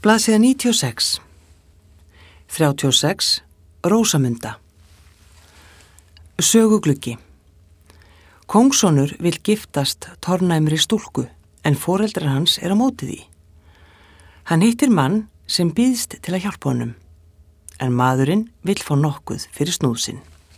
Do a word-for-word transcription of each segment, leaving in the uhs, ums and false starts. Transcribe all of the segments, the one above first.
Blaðsíða níutíu og sex. þrjátíu og sex. Rósamunda. Sögugluggi. Kóngssonur vill giftast tornæmri stúlku en foreldrar hans er á móti því. Hann hittir mann sem býðst til að hjálpa honum, en maðurinn vill fá nokkuð fyrir snúðsinn.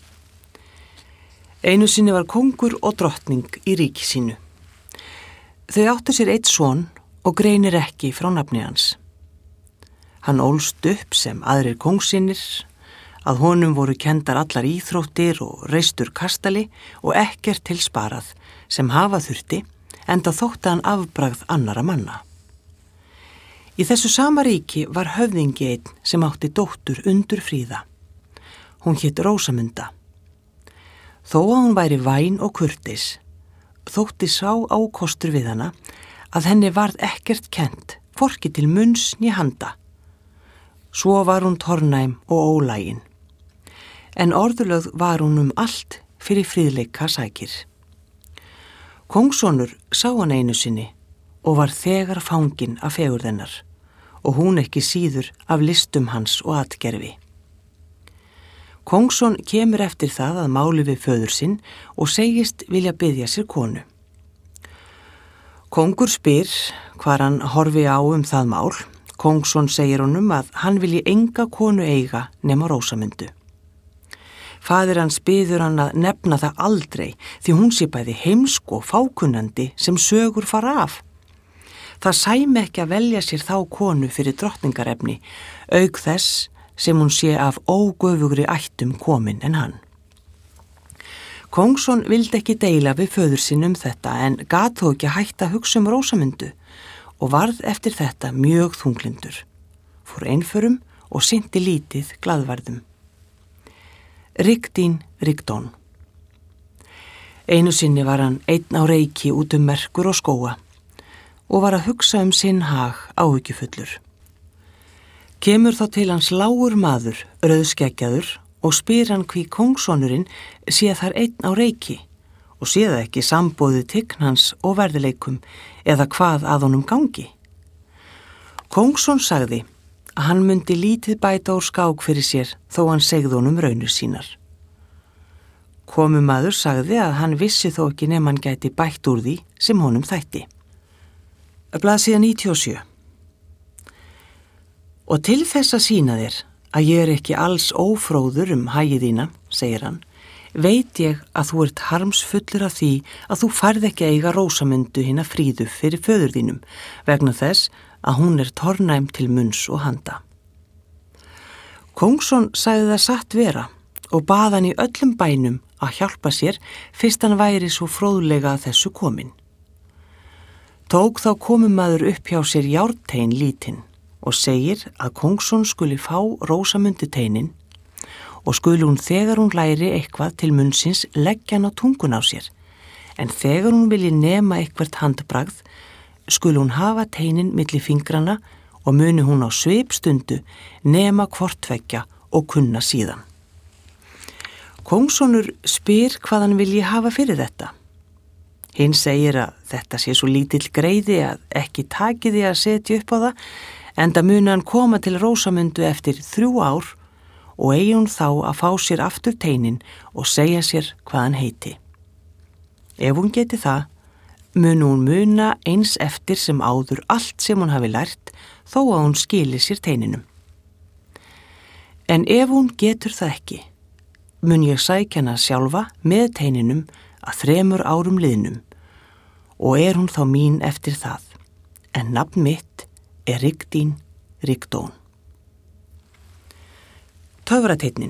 Einu sinni var kóngur og drottning í ríki sínu. Þau áttu sér einn son og greinir ekki frá nafni hans. Hann ólst upp sem aðrir kóngsinnir, að honum voru kendar allar íþróttir og reistur kastali og ekkert til sparað sem hafa þurfti, enda þótti hann afbragð annara manna. Í þessu sama ríki var höfðingi einn sem átti dóttur undur fríða. Hún hét Rósamunda. Þó að hún væri væn og kurteis, þótti sá ákostur við hana að henni varð ekkert kennt, hvorki til munns né handa. Svo var hún tornæm og ólægin. En orðulögð var hún um allt fyrir fríðleika sækir. Kóngssonur sá hann einu sinni og var þegar fangin af fegurðennar og hún ekki síður af listum hans og atgerfi. Kóngsson kemur eftir það að máli við föður sinn og segist vilja biðja sér konu. Kóngur spyr hvar hann horfi á um það mál. Kóngssson segir honum að hann vilji enga konu eiga nema Rósamundu. Faðir hans biður hann að nefna það aldrei því hún sé bæði heimsk og fákunnandi sem sögur fara af. Það sæmi ekki að velja sér þá konu fyrir drottningarefni, auk þess sem hún sé af ógöfugri ættum komin en hann. Kóngssson vildi ekki deila við föður sinn um þetta en gat þó ekki hægt að hugsa um Rósamundu og varð eftir þetta mjög þunglindur, fór einförum og synti lítið glaðvarðum. Rigdín Rigdón. Einu sinni var hann einn á reiki út um merkur og skóga og var að hugsa um sinn hag áhyggjufullur. Kemur þá til hans lágur maður, rauðskeggjaður, og spyr hann hví kóngssonurinn sé þar einn á reiki og sé það ekki sambóðið tign hans og verðileikum eða hvað að honum gangi. Kóngssson sagði að hann myndi lítið bæta úr skák fyrir sér þó hann segði honum raunir sínar. Komumaður sagði að hann vissi þó ekki nema hann gæti bætt úr því sem honum þætti. Blaðsíða níutíu og sjö. Og til þess að sýna þér að ég er ekki alls ófróður um hagi þína, segir hann, veit ég að þú ert harmsfullur af því að þú færð ekki eiga Rósamundu hina fríðu fyrir föður þínum vegna þess að hún er tornæm til munns og handa. Kóngssson sagði það satt vera og bað hann í öllum bænum að hjálpa sér fyrst hann væri svo fróðlega að þessu komin. Tók þá komumaður upp hjá sér járntein lítinn og segir að Kóngssson skuli fá Rósamunduteinin og skuli hún þegar hún læri eitthvað til munnsins leggja hann á tungun á sér, en þegar hún vilji nema eitthvert handbragð, skuli hún hafa teinin milli fingrana og muni hún á svipstundu nema hvort tveggja og kunna síðan. Kóngssonur spyr hvað hann vilji hafa fyrir þetta. Hinn segir að þetta sé svo lítill greiði að ekki taki því að setja upp á það, enda muni hann koma til Rósamundu eftir þrjú ár og eigi hún þá að fá sér aftur teinin og segja sér hvað hann heiti. Ef hún geti það, muni hún muna eins eftir sem áður allt sem hún hafi lært þó að hún skili sér teininum. En ef hún getur það ekki, mun ég sækja hana sjálfa með teininum að þremur árum liðnum og er hún þá mín eftir það, en nafn mitt er Rigdín Rigdón. Töfrateinin.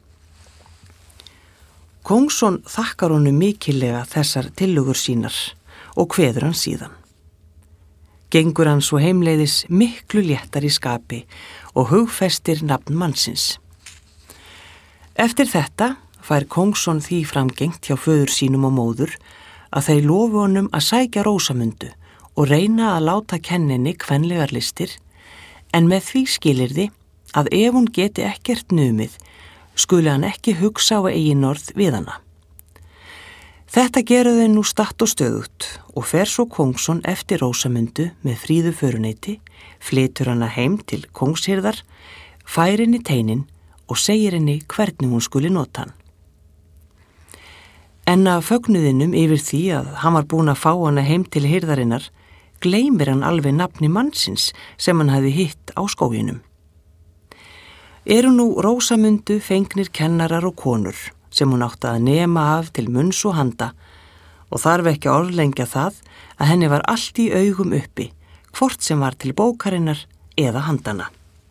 Kóngssson þakkar honum mikillega þessar tillögur sínar og kveður hann síðan. Gengur hann svo heimleiðis miklu léttar í skapi og hugfestir nafn mannsins. Eftir þetta fær Kóngssson því framgengt hjá föður sínum og móður að þeir lofu honum að sækja Rósamundu og reyna að láta kenninni kvenlegar listir, en með því skilyrði að ef hún geti ekkert numið, skuli hann ekki hugsa á eigin orð við hana. Þetta gera þau nú statt og stöðugt og fer svo Kóngsson eftir Rósamundu með fríðu föruneyti, flytur hana heim til kóngshirðar, fær henni teinin og segir henni hvernig hún skuli nota hann. En að fögnuðinum yfir því að hann var búinn að fá hana heim til hirðarinnar, gleymir hann alveg nafni mannsins sem hann hafði hitt á skóginum. Eru nú Rósamundu fengnir kennarar og konur sem hún átti að nema af til munns og handa og þarf ekki að orðlengja það að henni var allt í augum uppi, hvort sem var til bókarinnar eða handana.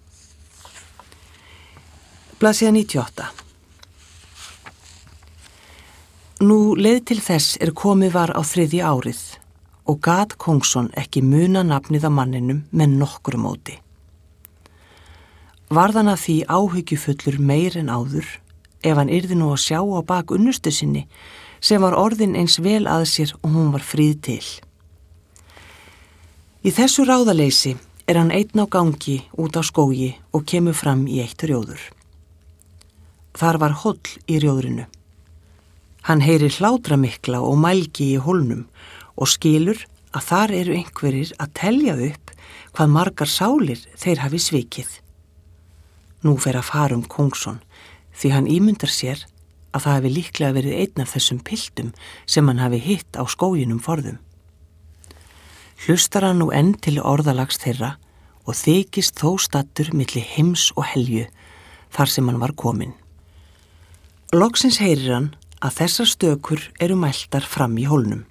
Blaðsíða níutíu og átta. Nú leið til þess er komið var á þriðja árið og gat Kóngsson ekki muna nafnið á manninum með nokkru móti. Varðan að því áhyggjufullur meir en áður ef hann yrði nú að sjá á bak unnustu sinni sem var orðin eins vel að sér og hún var fríð til. Í þessu ráðaleysi er hann einn á gangi út á skógi og kemur fram í eitt rjóður. Þar var hóll í rjóðrinu. Hann heyrir hlátra mikla og mælgi í hólnum og skilur að þar eru einhverjir að telja upp hvað margar sálir þeir hafi svikið. Nú fer að fara um Kóngsson því hann ímyndar sér að það hafi líklega verið einn af þessum piltum sem hann hafi hitt á skóginum forðum. Hlustar hann nú enn til orðalags þeirra og þykist þó stattur milli heims og helju þar sem hann var kominn. Loksins heyrir hann að þessar stökur eru mæltar fram í hólnum.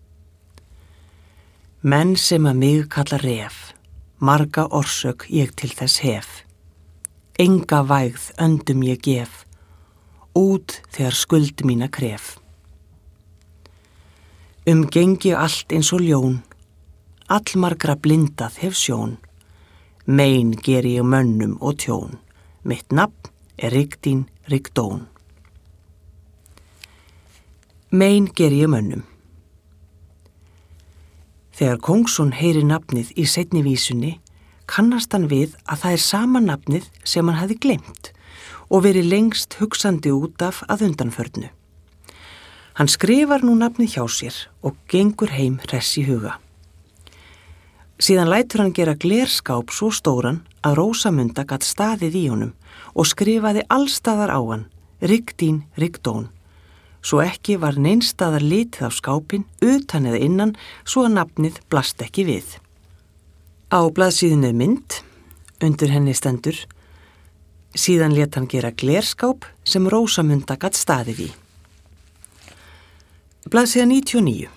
Menn sem að mig kalla ref, marga orsök ég til þess hef. Enga vægð öndum ég gef, út þegar skuld mína kref. Um gengi allt eins og ljón, allmargra blindað hef sjón, mein geri ég mönnum og tjón, mitt nafn er Rigdín Rigdón. Mein geri ég mönnum. Þegar Kóngsson heyrir nafnið í seinni vísunni, kannast hann við að það er sama nafnið sem hann hafði gleymt og verið lengst hugsandi út af að undanförnu. Hann skrifar nú nafnið hjá sér og gengur heim hress í huga. Síðan lætur hann gera glerskáp svo stóran að Rósamunda gat staðið í honum og skrifaði allstaðar á hann, Rigdín Rigdón, svo ekki var neinstaðar litið á skápin utan eða innan svo að nafnið blast ekki við. Á blaðsíðunni mynd, undir henni stendur, síðan lét hann gera glerskáp sem Rósamunda gat staðið í. Blaðsíða níutíu og níu.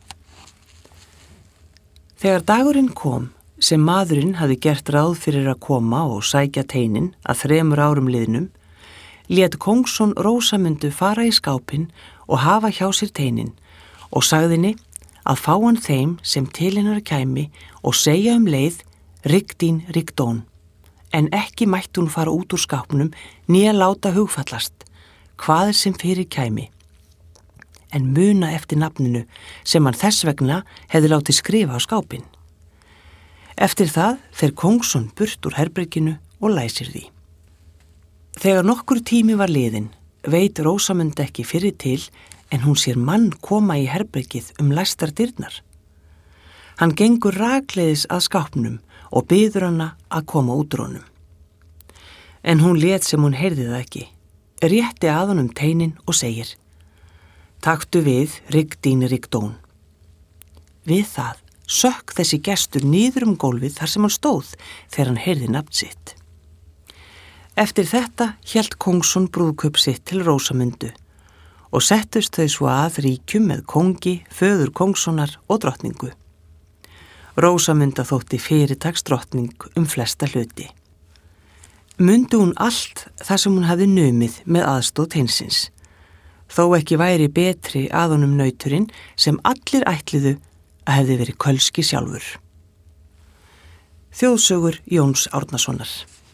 Þegar dagurinn kom, sem maðurinn hafði gert ráð fyrir að koma og sækja teinin að þremur árum liðnum, lét Kóngsson Rósamundu fara í skápin og hafa hjá sér teinin og sagði henni að fá hann þeim sem til hennar kæmi og segja um leið Rigdín Rigdón, en ekki mætti hún fara út úr skápnum né láta hugfallast, hvað sem fyrir kæmi, en muna eftir nafninu sem hann þess vegna hefði látið skrifa á skápin. Eftir það fer Kóngsson burt úr herberginu og læsir því. Þegar nokkur tími var liðinn, veit Rósamund ekki fyrir til en hún sér mann koma í herbergið um læstar dyrnar. Hann gengur rakleiðis að skápnum og biður hana að koma út úr honum. En hún lét sem hún heyrði það ekki, rétti að honum teinin og segir: Taktu við, Rigdín Rigdón. Við það sökk þessi gestur niður um gólfið þar sem hann stóð þegar hann heyrði nafn sitt. Eftir þetta hélt Kóngsson brúðkaup sitt til Rósamundu og settust þau svo að ríkjum með kóngi, föður Kóngssonar og drottningu. Rósamunda þótti fyrirtaks drottning um flesta hluti. Mundi hún allt það sem hún hafði numið með aðstóð teinsins, þó ekki væri betri að honum nauturinn sem allir ætliðu að hefði verið Kölski sjálfur. Þjóðsögur Jóns Árnasonar.